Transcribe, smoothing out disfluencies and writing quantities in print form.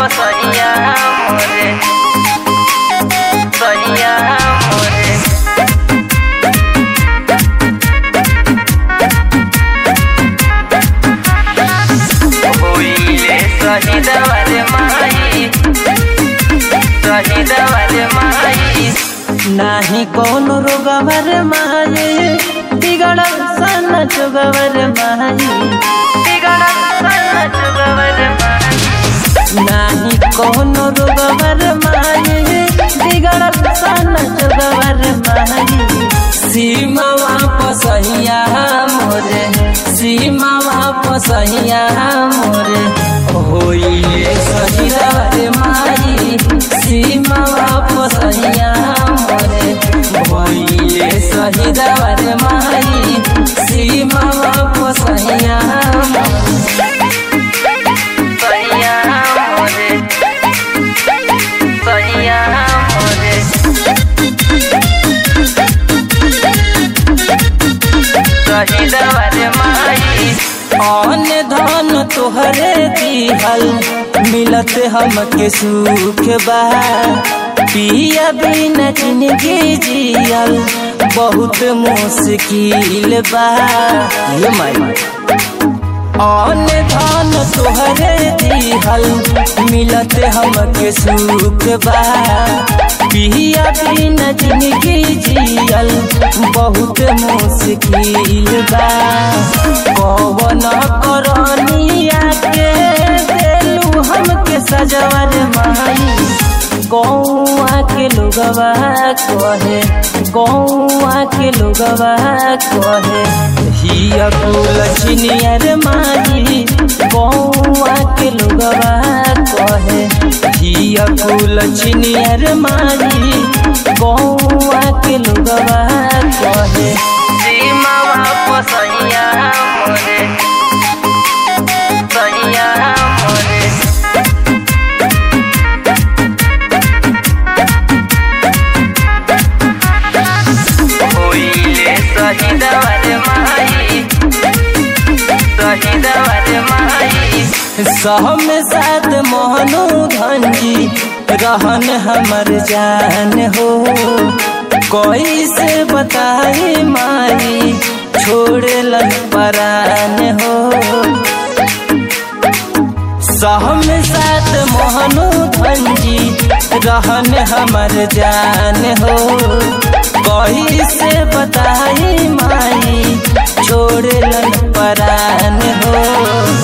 सैया मोरे सैया मोरे होइले शहीदवा रे माई शहीदवा रे माई नाही कोनो रोगवा रे माई बिगड़ल सन चुगवा रे माई बिगड़ल सन चुगवा रे माई नाही कोनो रोगवा रे माई बिगड़ल सन चुगवा रे माई सीमा वापसैया मोरे सीमा वापसैया मोरे होइले शहीदवा रे माई सीमा वापसैया मोरे होइले शहीदवा रे माई सीमा वापसैया सैया मोरे सैया मोरे शहीदवा रे माई अन धन तोहरे दिहल मिलत हमके सुख बा पिया बिना जिंदगी जियल बहुत मुश्किल बा ये माई अन धन तोहरे दिहल मिलत हमके सुख बा पिया बिना जिंदगी जियल बहुत मुश्किल बा कौन करनिया के देलू हमके सजवर माई गौआ के लोगवा कहे गौआ के लोगवा कहे हिया कुल चिनियर माई गौआ के लोगवा कहे हिया कुल चिनियर माई गौआ के लोगवा कहे सीमा वापसैया मोरे सैया मोरे होइले शहीदवा रे माई शहीदवा रे माई सहम साथ मोहनु धनजी रहन हमर जान हो कोई से बताई माई छोड़लन परान हो सहम साथ मोहनु धनजी रहन हमर जान हो कोई से बताई माई छोड़लन परान हो